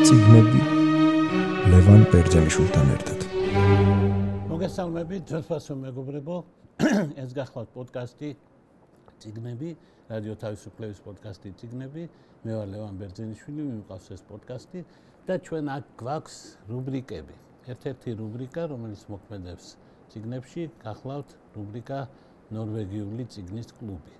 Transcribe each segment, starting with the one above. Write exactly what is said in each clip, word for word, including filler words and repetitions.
წიგნები ლევან ბერძენიშვილთან ერთად. მოგესალმებით, ძვირფასო მეგობრებო. ეს გახლავთ პოდკასტი წიგნები, რადიო თავისუფლების პოდკასტი წიგნები. მე ვარ ლევან ბერძენიშვილი, მიმყავს ეს პოდკასტი და ჩვენ აქ გვაქვს რუბრიკები. ერთ-ერთი რუბრიკა, რომელიც მოქმედებს წიგნებში, გახლავთ რუბრიკა ნორვეგიული წიგნის კლუბი.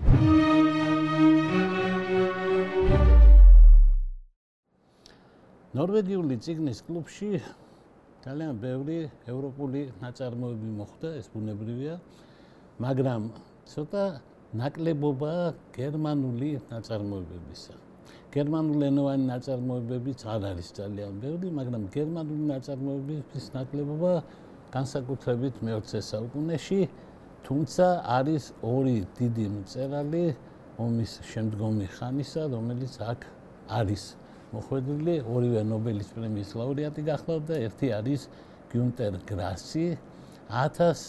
ნორვეგიული წიგნის კლუბში ძალიან ბევრი ევროპული ნაწარმოები მოხდა, ეს ბუნებრივია, მაგრამ ცოტა ნაკლებობა გერმანული ნაწარმოებებისა. გერმანულენოვანი ნაწარმოებებიც არ არის ძალიან ბევრი, მაგრამ გერმანული ნაწარმოებების ნაკლებობა განსაკუთრებით მეოცე საუკუნეში, თუმცა არის ორი დიდი მწერალი ომის შემდგომი ხანისა, რომელიც აქ არის მოხვედრილი, ორივე ნობელის პრემიის ლაურეატი გახლავთ და ერთი არის გიუნტერ გრასი, ათას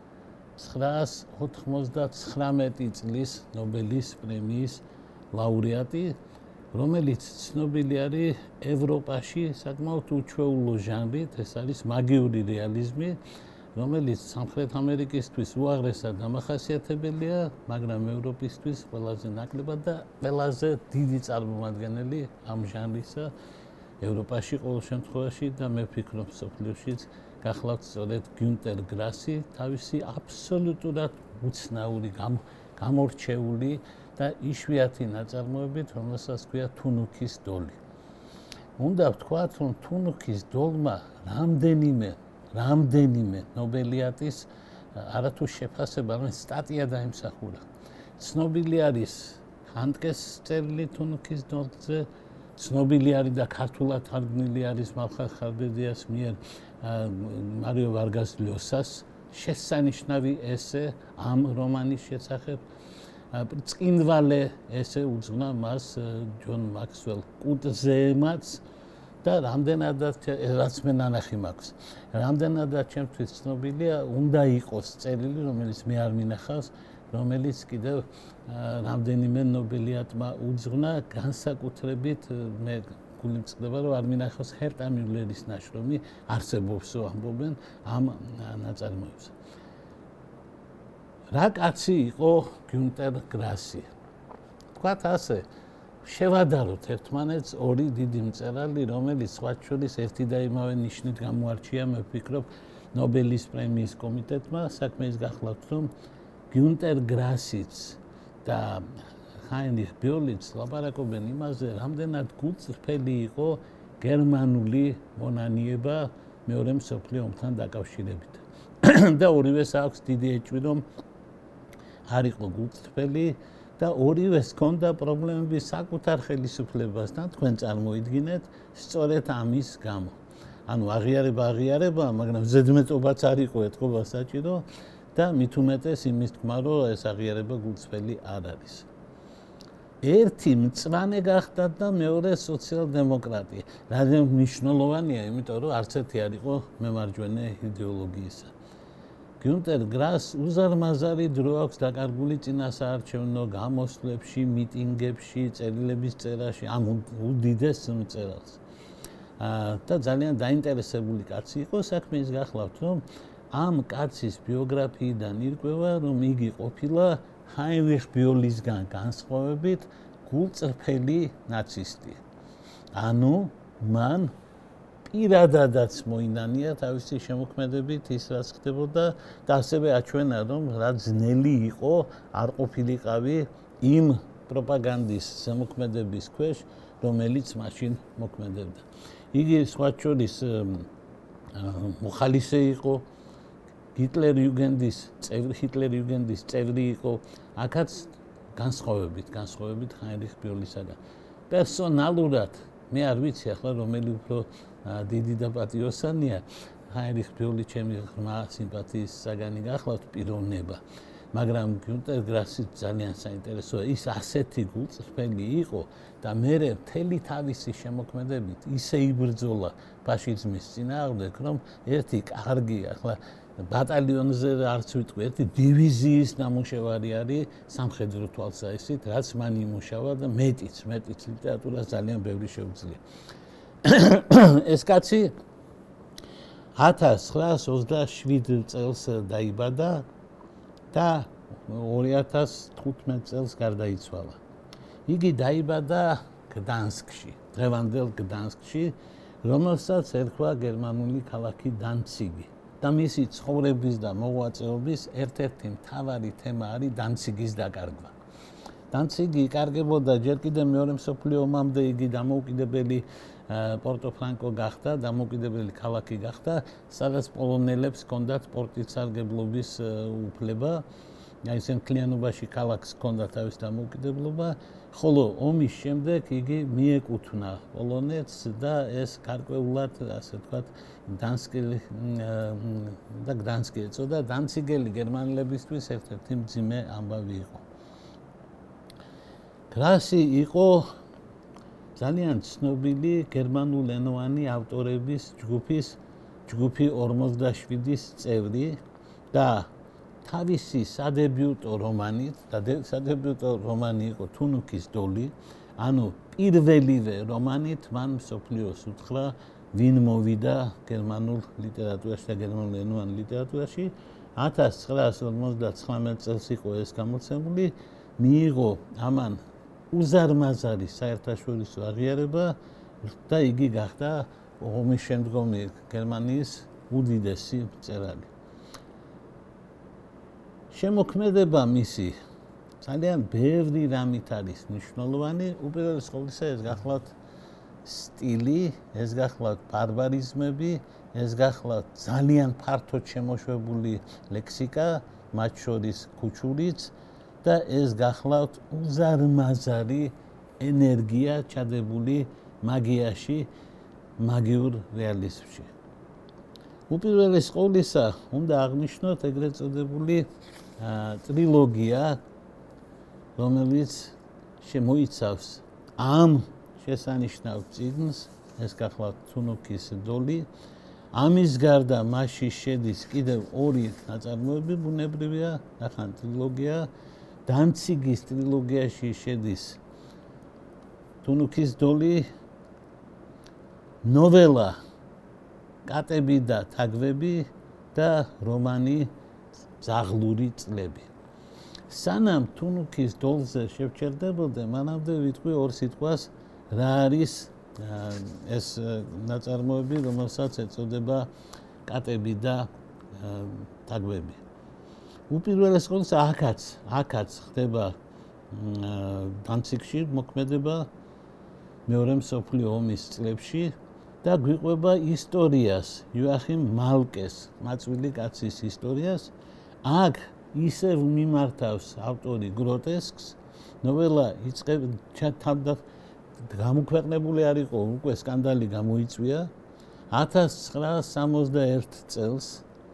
ცხრაას ოთხმოცდათხრამეტი წლის ნობელის პრემიის ლაურეატი, რომელიც ცნობილი არის ევროპაში საკმაოდ უჩვეულო ჟანრით, ეს არის მაგიური რეალიზმი, რომელიც სამხრეთ ამერიკისთვის უაღრესად დამახასიათებელია, მაგრამ ევროპისთვის ყველაზე ნაკლებად და ყველაზე დიდი წარმომადგენელი ამ ჟანრისა ევროპაში ყოველ შემთხვევაში და მე ვფიქრობ მსოფლიოშიც გახლავთ სწორედ გიუნტერ გრასი, თავისი აბსოლუტურად უცნაური, გამორჩეული და იშვიათი ნაწარმოებით, რომელსაც ქვია თუნუქის დოლი. უნდა ვთქვათ, რომ თუნუქის დოლმა რამდენიმე რამდენიმე ნობელიატის არათუ შეფასება, რომელიც სტატია დაიმსახურა. ცნობილი არის ჰანდკეს წერილი თუნუქის დოლზე, ცნობილი არის და ქართულად თარგმნილი არის მალხარ ხარბედიას მიერ მარიო ვარგას ლიოსას შესანიშნავი ესე ამ რომანის შესახებ. წკინვალე ესე უძღვნა მას ჯონ მაქსველ კუტზეემაც და რამდენადაც რაც მე ნანახი მაქვს. რამდენადაც ჩემთვის ცნობილია, უნდა იყოს წერილი, რომელიც მე არ მინახავს, რომელიც კიდევ რამდენიმე ნობელიატმა უძღვნა, განსაკუთრებით მე გული მწყდება, რომ არ მინახავს ჰერტა მიულერის ნაშრომი, არსებობსო ამბობენ ამ ნაწარმოებზე. რა კაცი იყო გიუნტერ გრასი? თქვათ ასე, შევადაროთ ერთმანეთს ორი დიდი მწერალი, რომელიც სხვათა შორის ერთი და იმავე ნიშნით გამოარჩია, მე ვფიქრობ, ნობელის პრემიის კომიტეტმა, საქმე ის გახლავთ, რომ გიუნტერ გრასიც და ჰაინრიხ ბიოლიც ლაპარაკობენ იმაზე, რამდენად გულწრფელი იყო გერმანული მონანიება მეორე მსოფლიო ომთან დაკავშირებით. და ორივეს აქვს დიდი ეჭვი, რომ არ იყო გულწრფელი და ორივეს ჰქონდა პრობლემები საკუთარ ხელისუფლებასთან, თქვენ წარმოიდგინეთ, სწორედ ამის გამო. ანუ აღიარება აღიარება, მაგრამ ზედმეტობაც არ იყო ეთყობა საჭირო და მით უმეტეს იმის თქმა, რომ ეს აღიარება გულწრფელი არ არის. ერთი მწვანე გახდა და მეორე სოციალ-დემოკრატია. რამდენად მნიშვნელოვანია, იმიტომ რომ არც ერთი არ იყო მემარჯვენე იდეოლოგიისა. გიუნტერ გრასს უზარმაზარი დრო აქვს დაკარგული წინასაარჩევნო გამოსვლებში, მიტინგებში, წერილების წერაში, ამ უდიდეს მწერალს. და ძალიან დაინტერესებული კაცი იყო, საქმე ის გახლავთ, რომ ამ კაცის ბიოგრაფიიდან ირკვევა, რომ იგი ყოფილა ჰაინრიხ ბიოლისგან განსხვავებით გულწრფელი ნაცისტი. ანუ მან პირადადაც მოინანია თავისი შემოქმედებით ის, რაც ხდებოდა და ასევე აჩვენა, რომ რა ძნელი იყო არ ყოფილიყავი იმ პროპაგანდის შემოქმედების ქვეშ, რომელიც მაშინ მოქმედებდა. იგი სხვათა შორის მოხალისე იყო, ჰიტლერ იუგენდის წევრი, ჰიტლერ იუგენდის წევრი იყო, აქაც განსხვავებით, განსხვავებით ჰაინრიხ ბიოლისაგან. პერსონალურად მე არ ვიცი ახლა რომელი უფრო დიდი და პატიოსანია, ჰაინრიხ ბიოლი ჩემი ღრმა სიმპათიის საგანი გახლავთ პიროვნება. მაგრამ გიუნტერ გრასი ძალიან საინტერესოა, ის ასეთი გულწრფელი იყო და მერე მთელი თავისი შემოქმედებით ისე იბრძოლა ფაშიზმის წინააღმდეგ, რომ ერთი კარგი ახლა ბატალიონზე არც ვიტყვი, ერთი დივიზიის ნამუშევარი არის სამხედრო თვალსაჩინით, რაც მან იმუშავა და მეტიც, მეტიც ლიტერატურას ძალიან ბევრი შეუძლია. ეს კაცი ათას ცხრაას ოცდაშვიდ წელს დაიბადა და ორი ათას თხუთმეტ წელს გარდაიცვალა. იგი დაიბადა გდანსკში, დღევანდელ გდანსკში, რომელსაც ერქვა გერმანული ქალაქი დანციგი. და მისი ცხოვრების და მოღვაწეობის ერთ-ერთი მთავარი თემა არის დანციგის დაკარგვა. დანციგი იკარგებოდა ჯერ კიდევ მეორე მსოფლიო ომამდე იგი დამოუკიდებელი პორტო-ფრანკო გახდა, დამოუკიდებელი ქალაქი გახდა, სადაც პოლონელებს ჰქონდათ პორტით სარგებლობის უფლება. აი ეს მთლიანობაში ქალაქს ჰქონდა თავის დამოუკიდებლობა, ხოლო ომის შემდეგ იგი მიეკუთვნა პოლონეთს და ეს გარკვეულად, ასე ვთქვათ, დანსკელი და გდანსკი ეწოდა. დანციგელი გერმანელებისთვის ერთ-ერთი მძიმე ამბავი იყო. გრასი იყო ძალიან ცნობილი გერმანულენოვანი ავტორების ჯგუფის ჯგუფი ორმოცდაშვიდის წევრი და თავისი სადებიუტო რომანით და სადებიუტო რომანი იყო თუნუქის დოლი, ანუ პირველივე რომანით მან მსოფლიოს უთხრა ვინ მოვიდა გერმანულ ლიტერატურაში და გერმანულენოვან ლიტერატურაში. ათას ცხრაას ორმოცდაცხრამეტ წელს იყო ეს გამოცემული, მიიღო ამან უზარმაზარი საერთაშორისო აღიარება და იგი გახდა ომის შემდგომი გერმანიის უდიდესი მწერალი. შემოქმედება მისი ძალიან ბევრი რამით არის მნიშვნელოვანი. უპირველეს ყოვლისა ეს გახლავთ სტილი, ეს გახლავთ ბარბარიზმები, ეს გახლავთ ძალიან ფართოდ შემოშვებული ლექსიკა, მათ შორის ქუჩურიც და ეს გახლავთ უზარმაზარი ენერგია ჩადებული მაგიაში, მაგიურ რეალიზმში. უპირველეს ყოვლისა უნდა აღნიშნოთ ეგრეთ წოდებული ტრილოგია, რომელიც შემოიცავს ამ შესანიშნავ წიგნს, ეს გახლავთ თუნუქის დოლი. ამის გარდა მასში შედის კიდევ ორი ნაწარმოები, ბუნებრივია, ნახან ტრილოგია. დანციგის ტრილოგიაში შედის თუნუქის დოლი, ნოველა კატები და თაგვები და რომანი ზაღლური წლები. სანამ თუნუქის დოლზე შევჩერდებოდე, მანამდე ვიტყვი ორ სიტყვას რა არის ეს ნაწარმოები, რომელსაც ეწოდება კატები და თაგვები. უპირველეს ყოვლისა აქაც, აქაც ხდება დანციგში მოქმედება მეორე მსოფლიო ომის წლებში და გვიყვება ისტორიას, იოახიმ მალკეს, მაწვილი კაცის ისტორიას. აქ ისევ მიმართავს ავტორი გროტესკს, ნოველა იწყება გამოქვეყნებული არ იყო, უკვე სკანდალი გამოიწვია. ათას ცხრაას სამოცდაერთ წელს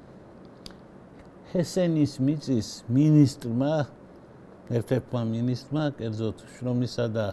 ჰესენის მიწის მინისტრმა, ერთ-ერთმა მინისტრმა, კერძოდ შრომისა და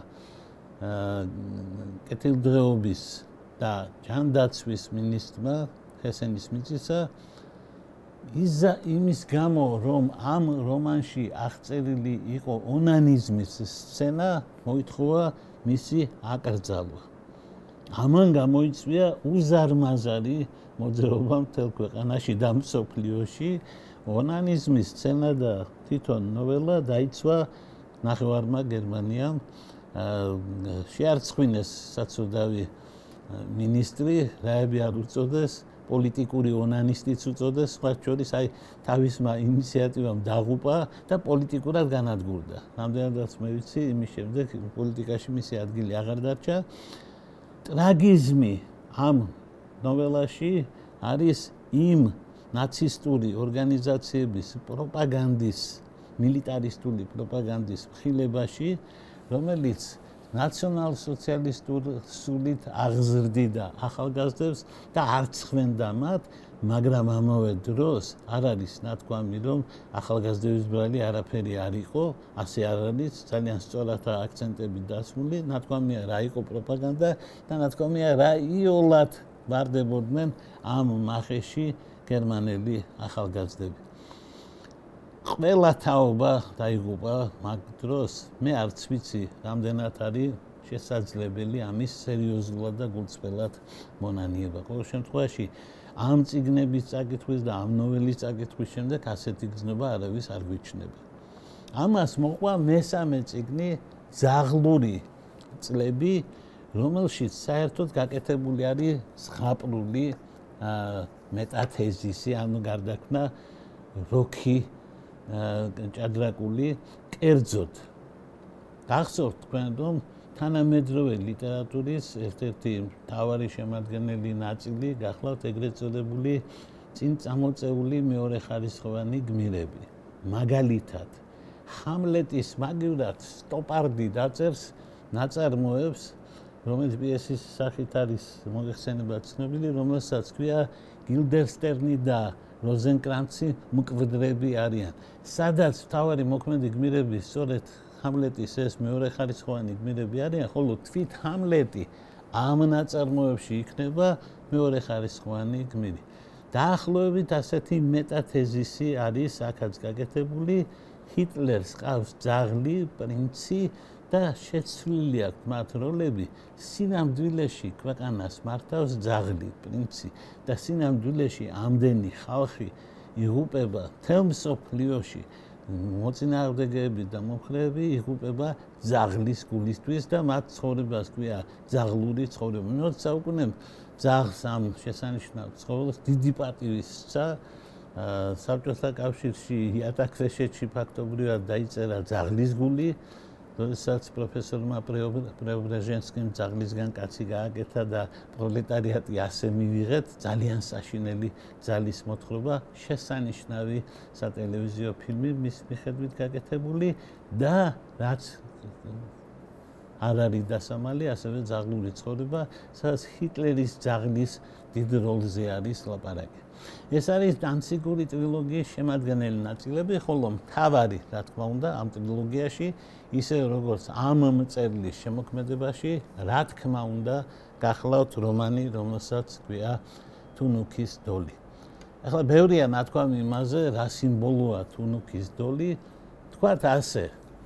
კეთილდღეობის და ჯანდაცვის მინისტრმა ჰესენის მიწისა იზა იმის გამო, რომ ამ რომანში აღწერილი იყო ონანიზმის სცენა, მოითხოვა მისი აკრძალვა. ამან გამოიწვია უზარმაზარი მოძრაობა მთელ ქვეყანაში და მსოფლიოში. ონანიზმის სცენა და თვითონ ნოველა დაიცვა ნახევარმა გერმანიამ. შეარცხვინეს საცოდავი მინისტრი, რაები არ უწოდეს, პოლიტიკური ონანისტიც უწოდეს, სხვა შორის აი თავისმა ინიციატივამ დაღუპა და პოლიტიკურად განადგურდა. რამდენადაც მე ვიცი, იმის შემდეგ პოლიტიკაში მისი ადგილი აღარ დარჩა. ტრაგიზმი ამ ნოველაში არის იმ ნაცისტური ორგანიზაციების პროპაგანდის, მილიტარისტული პროპაგანდის მხილებაში, რომელიც ნაციონალ-სოციალისტურ სულით აღზრდიდა ახალგაზრდებს და არც ხვენდა მათ, მაგრამ ამავე დროს არ არის ნათქვამი, რომ ახალგაზრდების ბრალი არაფერი არ იყო, ასე არ არის, ძალიან სწორადაა აქცენტები დასმული, ნათქვამია რა იყო პროპაგანდა და ნათქვამია რა იოლად ვარდებოდნენ ამ მახეში გერმანელი ახალგაზრდები. ყველა თაობა დაიღუპა მაგ დროს, მე არც ვიცი, რამდენად არის შესაძლებელი ამის სერიოზულად და გულწრფელად მონანიება. ყოველ შემთხვევაში ამ წიგნების წაკითხვის და ამ ნოველის წაკითხვის შემდეგ ასეთი გზნობა არავის არ გვიჩნდება. ამას მოყვა მესამე წიგნი ძაღლური წლები, რომელშიც საერთოდ გაკეთებული არის ზღაპრული მეტათეზისი, ანუ გარდაქმნა როქი ჭადრაკული კერძოდ. გახსოვთ თქვენ, რომ თანამედროვე ლიტერატურის ერთ-ერთი მთავარი შემადგენელი ნაწილი გახლავთ ეგრეთ წოდებული წინ წამოწეული მეორეხარისხოვანი გმირები. მაგალითად, ჰამლეტის მაგივრად სტოპარდი დაწერს ნაწარმოებს, რომელიც პიესის სახით არის მოიხსენება ცნობილი, რომელსაც ქვია გილდერსტერნი და როზენკრანცი მკვდრები არიან. სადაც მთავარი მოქმედი გმირები სწორედ ჰამლეტის ეს მეორეხარისხოვანი გმირები არიან, ხოლო თვით ჰამლეტი ამ ნაწარმოებში იქნება მეორეხარისხოვანი გმირი. დაახლოებით ასეთი მეტათეზისი არის აქაც გაკეთებული. ჰიტლერს ყავს ძაღლი, პრინცი და შეცვლილი აქვს მათ როლები. სინამდვილეში ქვეყანას მართავს ძაღლი, პრინცი და სინამდვილეში ამდენი ხალხი იღუპება მთელ მსოფლიოში. მოწინააღმდეგეები და მომხრეები იღუპება ძაღლის გულისთვის და მათ ცხოვრებას ქვია ძაღლური ცხოვრება. მეოცე საუკუნემ ძაღლს ამ შესანიშნავ ცხოველს დიდი პატივი სცა. საბჭოთა კავშირში იატაკრეშეთში ფაქტობრივად დაიწერა ძაღლის გული, როდესაც პროფესორმა პრეობრეჟენსკიმ ძაღლისგან კაცი გააკეთა და პროლეტარიატი ასე მივიღეთ, ძალიან საშინელი ძალის მოთხრობა, შესანიშნავი სატელევიზიო ფილმი მის მიხედვით გაკეთებული და რაც არ არის დასამალი, ასევე ძაღლური ცხოვრება, სადაც ჰიტლერის ძაღლის დიდ როლზე არის ლაპარაკი. ეს არის დანციგური ტრილოგიის შემადგენელი ნაწილები, ხოლო მთავარი, რა თქმა უნდა, ამ ტრილოგიაში, ისე როგორც ამ მწერლის შემოქმედებაში, რა თქმა უნდა, გახლავთ რომანი, რომელსაც ქვია თუნუქის დოლი. ახლა ბევრია ნათქვამი იმაზე, რა სიმბოლოა თუნუქის დოლი, თქვათ ასე.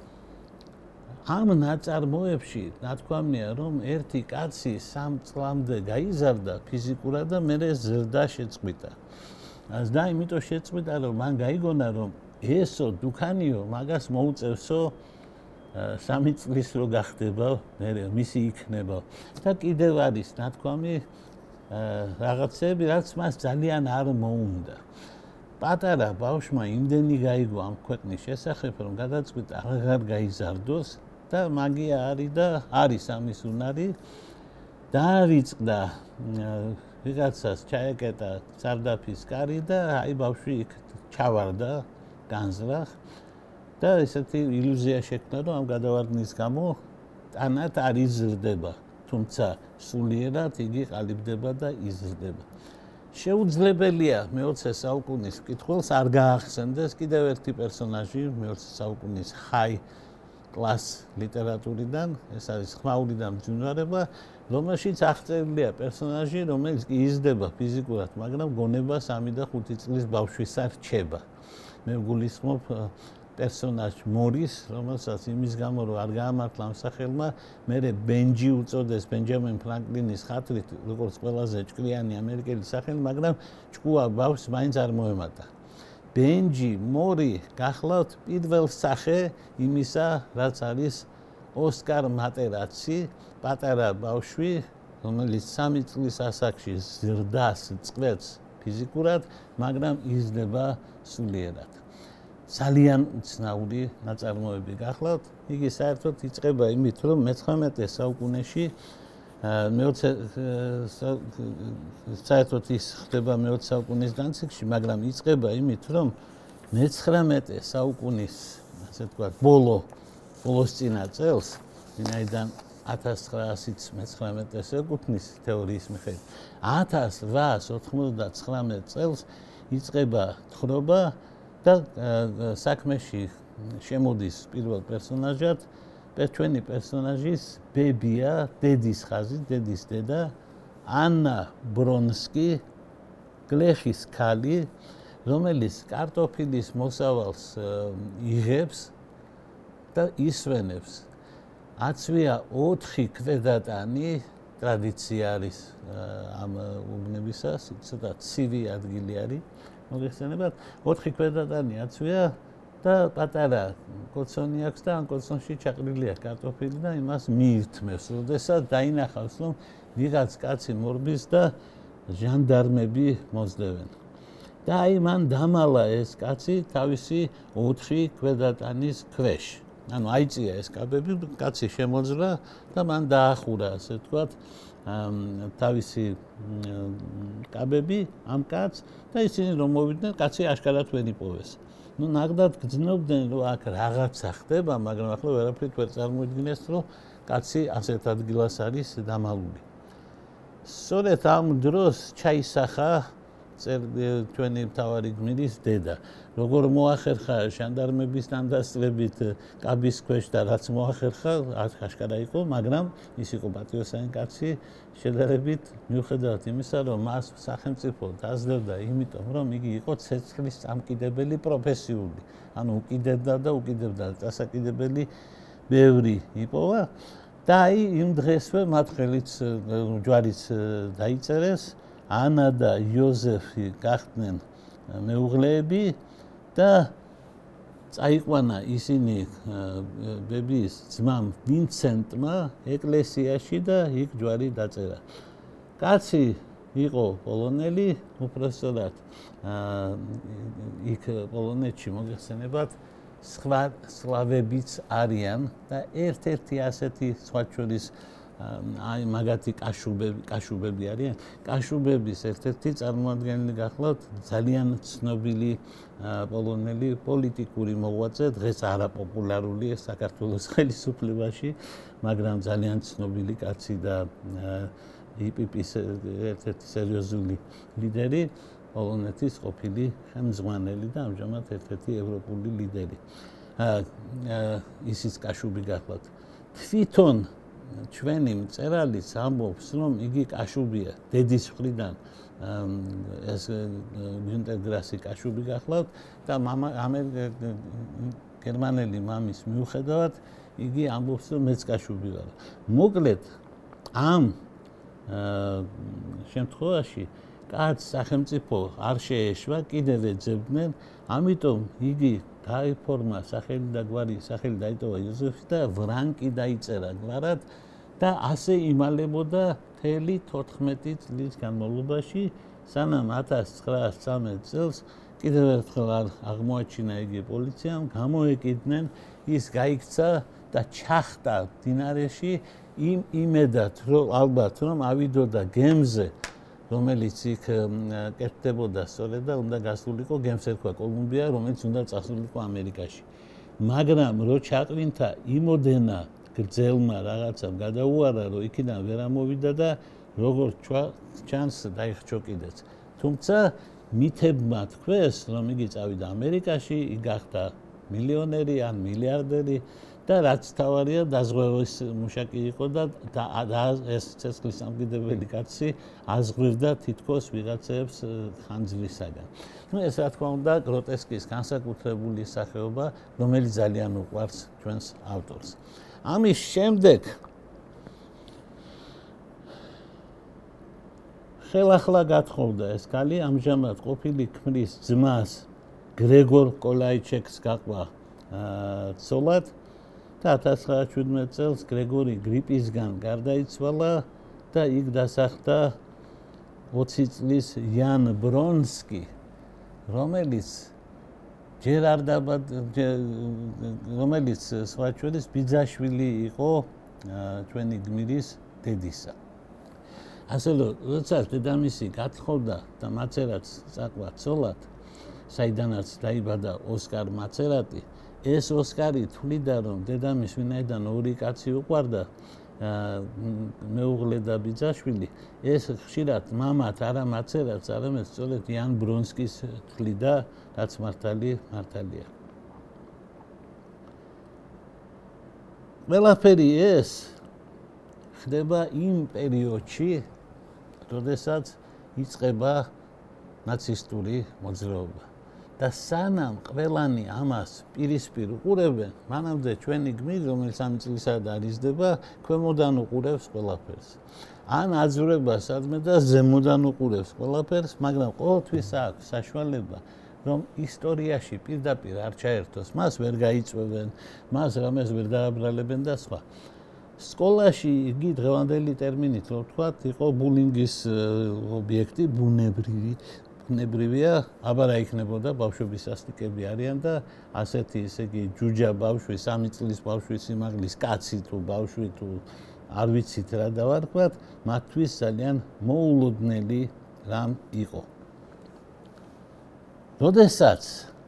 ამ ნაწარმოებში ნათქვამია, რომ ერთი კაცი სამ წლამდე გაიზარდა ფიზიკურად და მერე ზრდა შეწყვიტა. და იმიტომ შეწყვიტა, რომ მან გაიგონა, რომ ესო დუქანიო მაგას მოუწევსო სამი წლის რო გახდება, მერე მისი იქნება. და კიდევ არის ნათქვამი რაღაცები, რაც მას ძალიან არ მოუნდა. პატარა ბავშვმა იმდენი გაიგო ამ ქვეყნის შესახებ, რომ გადაწყვიტა აღარ გაიზარდოს და მაგია არის და არის ამის უნარი. დაარიწყდა ვიღაცას ჩაეკეტა სარდაფის კარი და აი ბავშვი იქ ჩავარდა განზრახ და ესეთი ილუზია შექმნა, რომ ამ გადავარდნის გამო ტანად არ იზრდება, თუმცა სულიერად იგი ყალიბდება და იზრდება. შეუძლებელია მეოცე საუკუნის მკითხველს არ გაახსენდეს კიდევ ერთი პერსონაჟი მეოცე საუკუნის ჰაი კლას ლიტერატურიდან, ეს არის ხმაური და მძვინვარება, რომელშიც აღწერილია პერსონაჟი, რომელიც კი იზრდება ფიზიკურად, მაგრამ გონებას სამი და ხუთი წლის ბავშვისა რჩება. მე გულისხმობ პერსონაჟ მორის, რომელსაც იმის გამო რომ არ გაამართლა ამ სახელმა, მერე ბენჯი უწოდეს ბენჯამინ ფრანკლინის ხათრით, როგორც ყველაზე ჭკვიანი ამერიკელი სახელი, მაგრამ ჭკუა ბავშვს მაინც არ მოემატა. ბენჯი მორი გახლავთ პირველ სახე იმისა, რაც არის ოსკარ მატერაცი, პატარა ბავშვი, რომელიც სამი წლის ასაკში ზრდას წყვეტს ფიზიკურად, მაგრამ იზრდება სულიერად. ძალიან უცნაური ნაწარმოები გახლავთ. იგი საერთოდ იწყება იმით, რომ მეცხრამეტე საუკუნეში მეოცე საერთოდ ის ხდება მეოცე საუკუნის განციკში, მაგრამ იწყება იმით, რომ მეცხრამეტე საუკუნის, ასე ვთქვათ, ბოლო ბოლოსწინა წელს, ვინაიდან ათას ცხრაასიც მეცხრამეტეს ეკუთვნის თეორიის მიხედვით, ათას რვაას ოთხმოცდაცხრამეტ წელს იწყება თხრობა და საქმეში შემოდის პირველ პერსონაჟად ჩვენი პერსონაჟის ბებია, დედის ხაზი, დედის დედა, ანა ბრონსკი, გლეხის ქალი, რომელიც კარტოფილის მოსავალს იღებს და ისვენებს. აწვია ოთხი ქვედატანი ტრადიცია არის ამ უბნებისას, ცოტა ცივი ადგილი არის. მოგეხსენებათ, ოთხი ქვედატანი აწვია და პატარა კოცონი აქვს და ამ კოცონში ჩაყრილია კარტოფილი და იმას მიირთმევს. როდესაც დაინახავს, რომ ვიღაც კაცი მორბის და ჟანდარმები მოძლებენ. და აი მან დამალა ეს კაცი თავისი ოთხი ქვედატანის ქვეშ. ანუ აიწია ეს კაბები, კაცი შემოძრა და მან დაახურა, ასე ვთქვათ, თავისი კაბები ამ კაცს და ისინი რომ მოვიდნენ, კაცი აშკარად ვერ იპოვეს. ნუ ნახდათ გძნობდნენ, რომ აქ რაღაცა ხდება, მაგრამ ახლა ვერაფრით ვერ წარმოიდგინეს, რომ კაცი ასეთ ადგილას არის დამალული. სწორედ ამ დროს ჩაისახა ჩვენი მთავარი გმირის დედა. როგორ მოახერხა ჟანდარმების დანდასწრებით კაბის ქვეშ და რაც მოახერხა, აშკარა იყო, მაგრამ ის იყო პატრიოტული კაცი, შედარებით მიუხედავად იმისა, რომ მას სახელმწიფო დაძლევდა, იმიტომ რომ იგი იყო ცეცხლის წამკიდებელი პროფესიული. ანუ უკიდებდა და უკიდებდა წასაკიდებელი ბევრი იპოვა და აი იმ დღესვე მათ ხელით ჯვარიც დაიწერეს. ანა და იოზეფი გახდნენ მეუღლეები და წაიყვანა ისინი ბების ძმამ ვინცენტმა ეკლესიაში და იქ ჯვარი დაწერა. კაცი იყო პოლონელი, უпроსტად იქ პოლონეთში მოგეხსენებათ სხვა სლავებიც არიან და ერთ-ერთი ასეთი სხვა შორის აი მაგათი კაშუბები, კაშუბები არიან. კაშუბების ერთ-ერთი წარმოადგენელი გახლავთ ძალიან ცნობილი პოლონელი პოლიტიკური მოღვაწე, დღეს არაპოპულარულია საქართველოს ხელისუფლებაში, მაგრამ ძალიან ცნობილი კაცი და იპიპის ერთ-ერთი სერიოზული ლიდერი, პოლონეთის ყოფილი ხელმძღვანელი და ამჟამად ერთ-ერთი ევროპული ლიდერი. ისიც კაშუბი გახლავთ. თვითონ ჩვენი მწერალიც ამბობს, რომ იგი კაშუბია, დედის მხრიდან ეს გიუნტერ გრასი კაშუბი გახლავთ და მამა გერმანელი მამის მიუხედავად იგი ამბობს, რომ მეც კაშუბი ვარ. მოკლედ ამ შემთხვევაში კაცს სახელმწიფო არ შეეშვა, კიდევ ეძებდნენ, ამიტომ იგი დაიფორმა სახელი და გვარი, სახელი დაიტოვა იოზეფი და ვრანკი დაიწერა გვარად და ასე იმალებოდა მთელი თოთხმეტი წლის განმავლობაში, სანამ ათას ცხრაას წამეტ წელს კიდევ ერთხელ არ აღმოაჩინა იგი პოლიციამ, გამოეკიდნენ, ის გაიქცა და ჩახტა მდინარეში იმ იმედად, რომ ალბათ რომ ავიდოდა გემზე, რომელიც იქ კეთდებოდა სწორედ და უნდა გასულიყო გემს ერქვა კოლუმბია, რომელიც უნდა წასულიყო ამერიკაში. მაგრამ რო ჩაყრინთა იმოდენა გრძელმა რაღაცამ გადაუარა, რომ იქიდან ვერ ამოვიდა და როგორც ჩანს დაიხჩო კიდეც. თუმცა მითებმა თქვეს, რომ იგი წავიდა ამერიკაში, იგი გახდა მილიონერი ან მილიარდერი და რაც თავარია დაზღვევის მუშაკი იყო და ეს ცეცხლის სამკიდებელი კაცი აზღვევდა თითქოს ვიღაცებს ხანძრისაგან. ნუ ეს რა თქმა უნდა გროტესკის განსაკუთრებული სახეობა, რომელიც ძალიან უყვარს ჩვენს ავტორს. ამის შემდეგ ხელახლა გათხოვდა ეს ქალი, ამჟამად ყოფილი ქმრის ძმას გრეგორ კოლაიჩეკს გაყვა ცოლად და ათას ცხრაასი წელს გრეგორი გრიპისგან გარდაიცვალა და იქ დასახლდა ოცი წლის იან ბრონსკი, რომელიც ჯერ არ დაბად რომელიც სხვა შორის ბიძაშვილი იყო ჩვენი გმირის დედისა. ასე რომ, როდესაც დედამისი გათხოვდა და მაცერატს წაყვა ცოლად, საიდანაც დაიბადა ოსკარ მაცერატი, ეს ოსკარი თვლიდა, რომ დედამის ვინაიდან ორი კაცი უყვარდა, მეუღლე და ბიძაშვილი, ეს ხშირად მამათ არა მაცერატს, არამედ სწორედ იან ბრონსკის თვლიდა, რაც მართალი მართალია. ყველაფერი ეს ხდება იმ პერიოდში, როდესაც იწყება ნაცისტური მოძრაობა. და სანამ ყველანი ამას პირისპირ უყურებენ, მანამდე ჩვენი გმირი, რომელიც ამ წლისად არიზდება, ქვემოდან უყურებს ყველაფერს. ან აძვრება სადმე და ზემოდან უყურებს ყველაფერს, მაგრამ ყოველთვის აქვს საშუალება, რომ ისტორიაში პირდაპირ არ ჩაერთოს, მას ვერ გაიწვევენ, მას რამეს ვერ დააბრალებენ და სხვა. სკოლაში იგი დღევანდელი ტერმინით რო ვთქვათ, იყო ბულინგის ობიექტი, ბუნებრივი ბუნებრივია, აბა რა იქნებოდა, ბავშვების სასტიკები არიან და ასეთი, ესე იგი, ჯუჯა ბავშვი, სამი წლის ბავშვის სიმაღლის კაცი თუ ბავშვი თუ არ ვიცით რა დავარქვათ, მათთვის ძალიან მოულოდნელი რამ იყო. როდესაც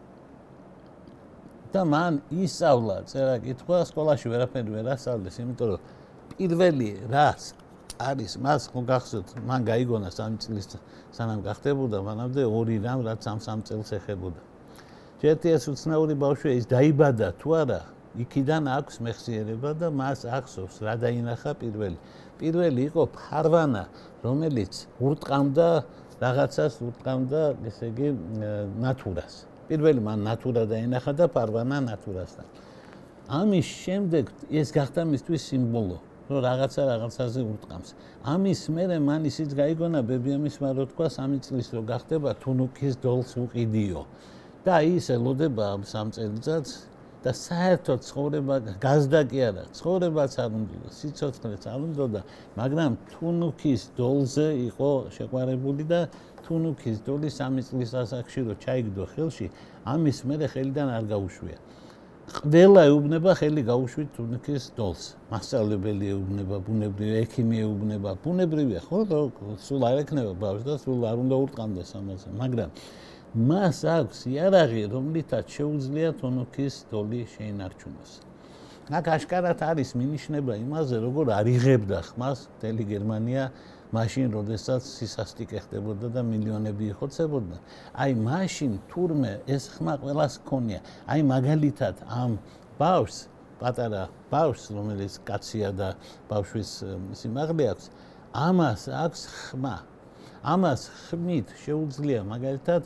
და მან ისწავლა წერა-კითხვა, სკოლაში ვერაფერი ვერ ასწავლეს, იმიტომ რომ პირველი რაც არის მას ხო გახსოვთ, მან გაიგონა სამი წლის სანამ გახდებოდა, მანამდე ორი რამ, რაც ამ სამ წელს ეხებოდა. ერთი ეს უცნაური ბავშვია, ის დაიბადა თუ არა, იქიდან აქვს მეხსიერება და მას ახსოვს რა დაინახა პირველი. პირველი იყო ფარვანა, რომელიც ურტყამდა რაღაცას, ურტყამდა, ესე იგი, ნატურას. პირველი მან ნატურა დაინახა და ფარვანა ნატურასთან. ამის შემდეგ ეს გახდა მისთვის სიმბოლო, რომ რაღაცა რაღაცაზე ურტყამს. ამის მერე მან ისიც გაიგონა, ბებიამისმა რო თქვა, სამი წლის რო გახდება, თუნუქის დოლს უყიდიო. და ის ელოდება ამ სამ წელიწადს და საერთოდ ცხოვრება გაზდა კი არა, ცხოვრებაც არ უნდა, სიცოცხლეც არ უნდა, მაგრამ თუნუქის დოლზე იყო შეყვარებული და თუნუქის დოლი სამი წლის ასაკში რო ჩაიგდო ხელში, ამის მერე ხელიდან არ გაუშვია. ყველა ეუბნება ხელი გაუშვით თუნუქის დოლს. მასწავლებელი ეუბნება, ბუნებრივი ექიმი ეუბნება, ბუნებრივია, ხო, სულ არ ექნება ბავშვს და სულ არ უნდა ურტყამდეს ამაზე, მაგრამ მას აქვს იარაღი, რომლითაც შეუძლია თუნუქის დოლი შეინარჩუნოს. აქ აშკარად არის მინიშნება იმაზე, როგორ არ იღებდა ხმას მთელი გერმანია მაშინ, როდესაც სისასტიკე ხდებოდა და მილიონები იხოცებოდნენ. აი მაშინ თურმე ეს ხმა ყველას ჰქონია. აი მაგალითად ამ ბავშვს, პატარა ბავშვს, რომელიც კაცია და ბავშვის სიმაღლე აქვს, ამას აქვს ხმა. ამას ხმით შეუძლია მაგალითად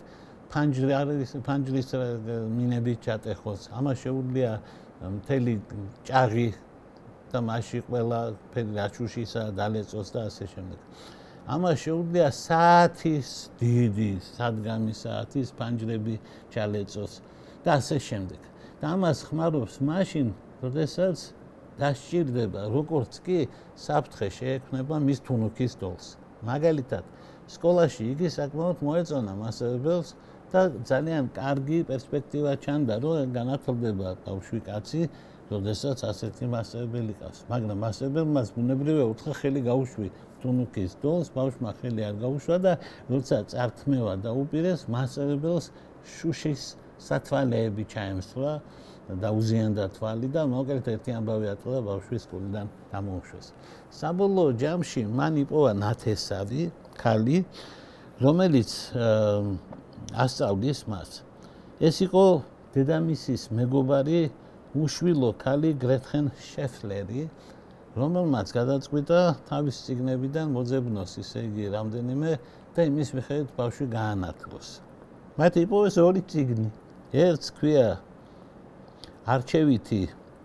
ფანჯრის ფანჯრის მინები ჩატეხოს. ამას შეუძლია მთელი ჭაღი და მასში ყველა ფერი რაჩუშისა დალეწოს და ასე შემდეგ. ამას შეუძლია საათის დიდი სადგამი საათის ფანჯრები ჩალეწოს და ასე შემდეგ. და ამას ხმარობს მაშინ, როდესაც დასჭირდება, როგორც კი საფრთხე შეექმნება მის თუნუქის დოლს. მაგალითად, სკოლაში იგი საკმაოდ მოეწონა მასწავლებელს და ძალიან კარგი პერსპექტივა ჩანდა, რომ განათლდება ბავშვი კაცი, როდესაც ასეთი მასწავლებელი ყავს. მაგრამ მასწავლებელმა ბუნებრივია უთხრა ხელი გაუშვი თუნუქის დოლს, ბავშვმა ხელი არ გაუშვა და როცა წართმევა დაუპირეს, მასწავლებელს შუშის სათვალეები ჩაემსხვრა და უზიანდა თვალი და მოკლედ ერთი ამბავი ატყდა ბავშვის სკოლიდან გამოუშვეს. საბოლოო ჯამში მან იპოვა ნათესავი ქალი, რომელიც ასწავლის მას. ეს იყო დედამისის მეგობარი, უშვილო ქალი გრეტხენ შეფლერი, რომელმაც გადაწყვიტა თავის წიგნებიდან მოძებნოს, ისე იგი რამდენიმე და იმის მიხედვით ბავშვი გაანათლოს. მათ იპოვეს ორი წიგნი. ერთს ქვია არჩევითი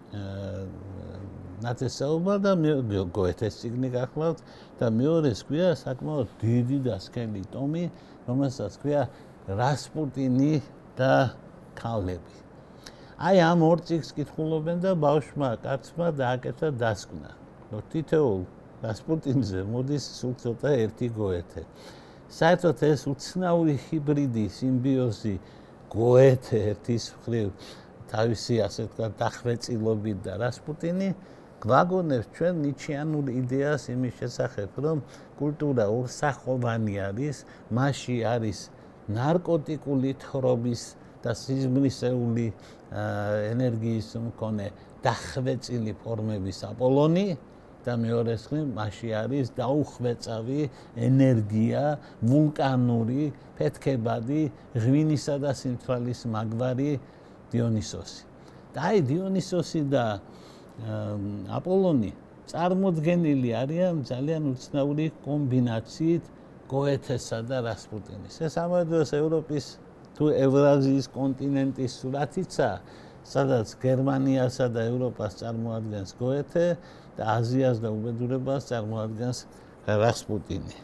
ნათესაობა და გოეთეს წიგნი გახლავთ და მეორეს ქვია საკმაოდ დიდი და სქელი ტომი, რომელსაც ქვია რასპუტინი და ქალები. აი ამ ორ წიგნს კითხულობენ და ბავშვმა კაცმა დააკეთა დასკვნა, რომ თითოეულ რასპუტინზე მოდის სულ ცოტა ერთი გოეთე. საერთოდ ეს უცნაური ჰიბრიდი, სიმბიოზი, გოეთე ერთის მხრივ თავისი ასე ვთქვათ დახვეწილობით და რასპუტინი გვაგონებს ჩვენ ნიჩიანურ იდეას იმის შესახებ, რომ კულტურა ორსახოვანი არის, მასში არის ნარკოტიკული თხრობის და სიზმრისეული ენერგიის მქონე დახვეწილი ფორმების აპოლონი და მეორე მხრივ მასში არის დაუხვეწავი ენერგია, ვულკანური, ფეთქებადი, ღვინისა და სიმთვრალის მაგვარი დიონისოსი. და აი დიონისოსი და აპოლონი წარმოდგენილი არიან ძალიან უცნაური კომბინაციით გოეთესა და რასპუტინის. ეს ამავდროულად ევროპის თუ ევრაზიის კონტინენტის სურათიცა, სადაც გერმანიასა და ევროპას წარმოადგენს გოეთე და აზიას და უბედურებას წარმოადგენს რასპუტინი.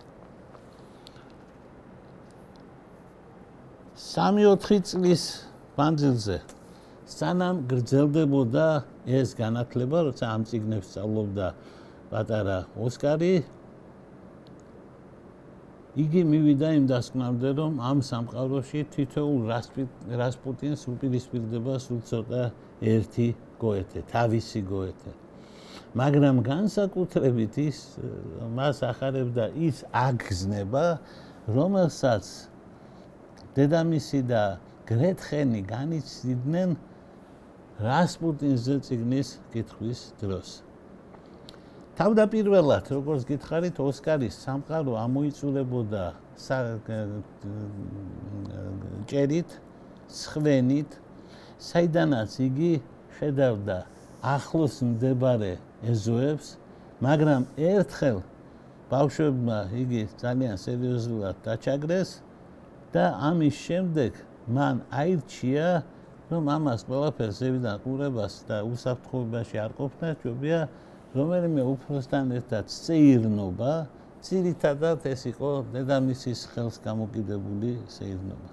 სამი-ოთხი წლის მანძილზე სანამ გრძელდებოდა ეს განათლება, როცა ამ წიგნებს სწავლობდა პატარა ოსკარი, იგი მივიდა იმ დასკვნამდე, რომ ამ სამყაროში თითოეულ რასპუტინს უპირისპირდება სულ ცოტა ერთი გოეთე, თავისი გოეთე. მაგრამ განსაკუთრებით ის მას ახარებდა ის აგზნება, რომელსაც დედამისი და გრეთხენი განიცდიდნენ რასპუტინზე წიგნის კითხვის დროს. თავდაპირველად, როგორც გითხარით, ოსკარის სამყარო ამოიწურებოდა ჭერით, სხვენით, საიდანაც იგი ხედავდა ახლოს მდებარე ეზოებს, მაგრამ ერთხელ ბავშვებმა იგი ძალიან სერიოზულად დაჩაგრეს და ამის შემდეგ მან აირჩია, რომ ამას ყველაფერს ზევიდან ყურებას და უსაფრთხოებაში არ ყოფნა ჯობია რომელიმე უფროსთან ერთად სეირნობა, ძირითადად ეს იყო დედამისის ხელს გამოკიდებული სეირნობა.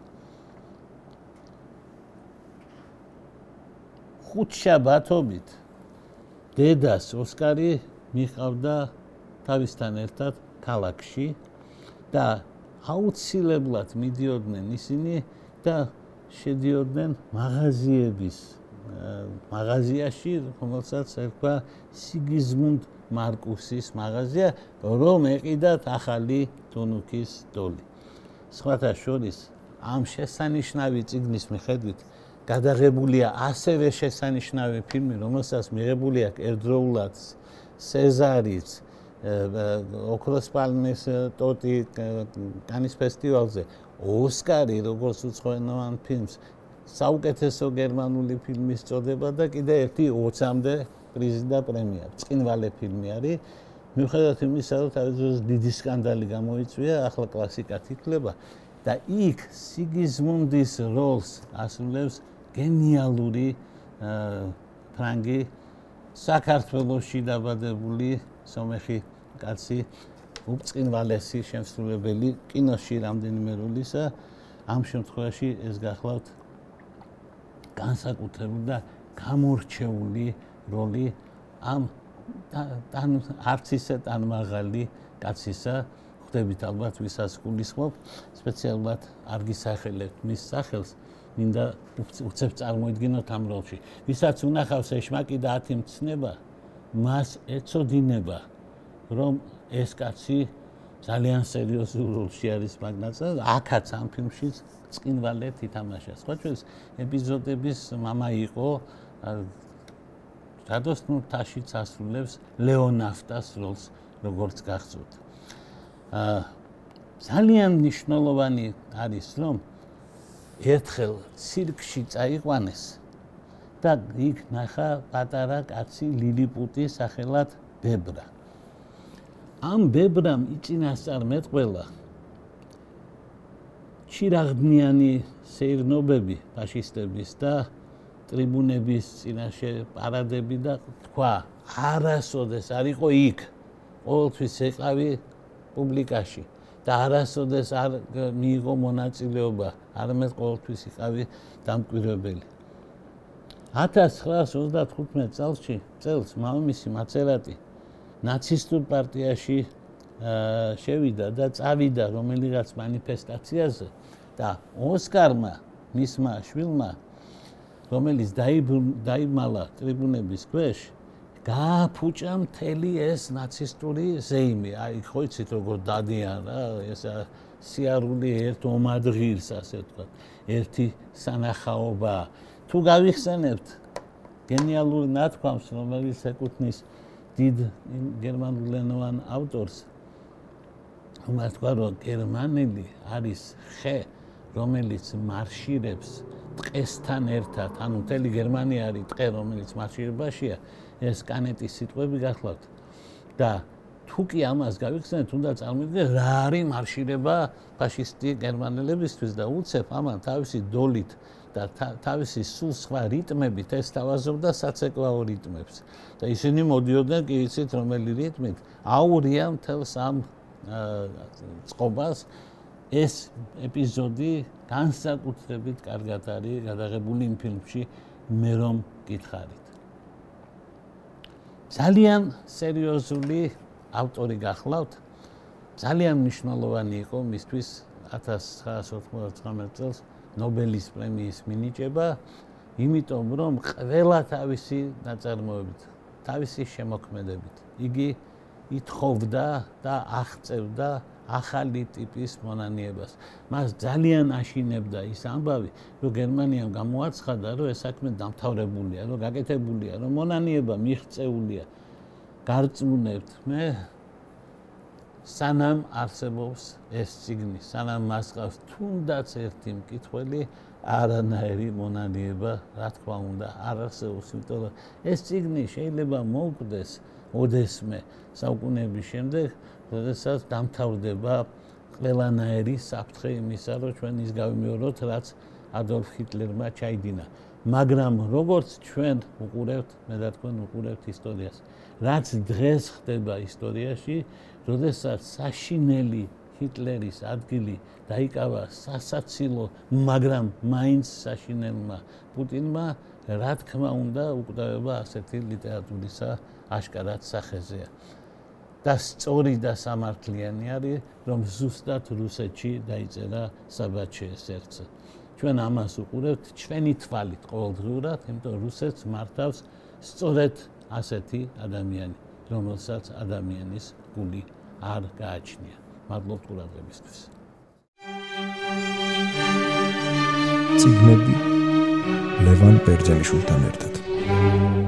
ხუთშაბათობით დედას ოსკარი მიყავდა თავისთან ერთად ქალაქში და აუცილებლად მიდიოდნენ ისინი და შედიოდნენ მაღაზიების მაღაზიაში, რომელსაც ერქვა სიგიზმუნდ მარკუსის მაღაზია, რომ ეყიდათ ახალი თუნუქის დოლი. სხვათა შორის, ამ შესანიშნავი წიგნის მიხედვით გადაღებულია ასევე შესანიშნავი ფილმი, რომელსაც მიღებული აქვს ერთდროულად სეზარიც, ოქროს პალმის ტოტი კანის ფესტივალზე, ოსკარი როგორც უცხოენოვან ფილმს, საუკეთესო გერმანული ფილმის წოდება და კიდე ერთი ოცამდე პრიზი და პრემია. ბრწყინვალე ფილმი არის. მიუხედავად იმისა, რომ თავის დროს დიდი სკანდალი გამოიწვია, ახლა კლასიკად ითვლება და იქ სიგიზმუნდის როლს ასრულებს გენიალური ფრანგი საქართველოში დაბადებული სომეხი კაცი, უბრწყინვალესი შემსრულებელი კინოში რამდენიმე როლისა. ამ შემთხვევაში ეს გახლავთ განსაკუთრებული და გამორჩეული როლი ამ თან არც ისე თან მაღალი კაცისა, ხვდებით ალბათ ვისაც გულისხმობ, სპეციალურად არ გისახელებთ მის სახელს, მინდა უცებ წარმოიდგინოთ ამ როლში. ვისაც უნახავს ეშმაკი და ათი მცნება, მას ეწოდინება, რომ ეს კაცი ძალიან სერიოზულ როლში არის მაგნაცა, აქაც ამ ფილმშიც ბრწყინვალედ ითამაშა. სხვა შორის ეპიზოდების მამა იყო რადოსნურ თაშიც ასრულებს ლეონავტას როლს, როგორც გახსოვთ. ძალიან მნიშვნელოვანი არის, რომ ერთხელ ცირკში წაიყვანეს და იქ ნახა პატარა კაცი ლილიპუტი სახელად ბებრა. ამ ბებრამ იწინასწარ მეტყველა ჩირაღდნიანი სეირნობები ფაშისტების და ტრიბუნების წინაშე პარადები და თქვა, არასოდეს არ იყო იქ, ყოველთვის ეყავი პუბლიკაში და არასოდეს არ მიიღო მონაწილეობა, არამედ ყოველთვის იყავი დამკვირვებელი. ათას ცხრაას ოცდათხუთმეტ წელს წელს მამამისი მაცერატი ნაცისტურ პარტიაში შევიდა და წავიდა რომელიღაც მანიფესტაციაზე და ოსკარმა მისმა შვილმა, რომელიც დაიმალა ტრიბუნების ქვეშ, გააფუჭა მთელი ეს ნაცისტური ზეიმი. აი ხო იცით როგორ დადიან რა, ეს სიარული ერთ ომად ღირს, ასე ვთქვათ, ერთი სანახაობა. თუ გავიხსენებთ გენიალური ნათქვამს, რომელიც ეკუთვნის დიდ გერმანულენოვან ავტორს, რომელიც თქვა, რომ გერმანელი არის ხე, რომელიც მარშირებს ტყესთან ერთად, ანუ მთელი გერმანია არის ტყე, რომელიც მარშირებაშია, ეს კანეტის სიტყვები გახლავთ და თუ კი ამას გავიხსენეთ, უნდა წარმოვიდგინეთ რა არის მარშირება ფაშისტი გერმანელებისთვის და უცებ ამან თავისი დოლით და თავისი სულ სხვა რიტმებით ესთავაზობდა საცეკვაო რიტმებს. და ისინი მოდიოდნენ, კი იცით, რომელი რიტმით, აურიან მთელს ამ წყობას. ეს ეპიზოდი განსაკუთრებით კარგად არის გადაღებული იმ ფილმში მე რომ გითხარით. ძალიან სერიოზული ავტორი გახლავთ. ძალიან მნიშვნელოვანი იყო მისთვის ათას ცხრაასი ოთხმოცდათხმეტ წელს ნობელის პრემიის მინიჭება, იმიტომ რომ ყველა თავისი ნაწარმოებით, თავისი შემოქმედებით იგი ითხოვდა და აღწევდა ახალი ტიპის მონანიებას. მას ძალიან აშინებდა ის ამბავი, რომ გერმანიამ გამოაცხადა, რომ ეს საქმე დამთავრებულია, რომ გაკეთებულია, რომ მონანიება მიღწეულია. გარწმუნებთ მე სანამ არსებობს ეს წიგნი, სანამ მას ყავს თუნდაც ერთი მკითხველი, არანაირი მონანიება, რა თქმა უნდა, არ არსებობს, იმიტომ რომ ეს წიგნი შეიძლება მოუკვდეს ოდესმე საუკუნეების შემდეგ, როდესაც დამთავრდება ყველანაირი საფრთხე იმისა, რომ ჩვენ ის გავიმეოროთ, რაც ადოლფ ჰიტლერმა ჩაიდინა. მაგრამ როგორც ჩვენ უყურებთ, მე და თქვენ უყურებთ ისტორიას, რაც დღეს ხდება ისტორიაში, როდესაც საშინელი ჰიტლერის ადგილი დაიკავა სასაცილო, მაგრამ მაინც საშინელმა პუტინმა, რა თქმა უნდა, უკვდავება ასეთი ლიტერატურისა აშკარად სახეზეა. და სწორი და სამართლიანი არის, რომ ზუსტად რუსეთში დაიწერა საბაჩეეს ერთზე. ჩვენ ამას უყურებთ ჩვენი თვალით ყოველდღიურად, იმიტომ რომ რუსეთს მართავს სწორედ ასეთი ადამიანი, რომელსაც ადამიანის გული არ გააჩნია. მადლობთ ყურადღებისთვის. წიგნები ლევან ბერძენიშვილთან ერთად.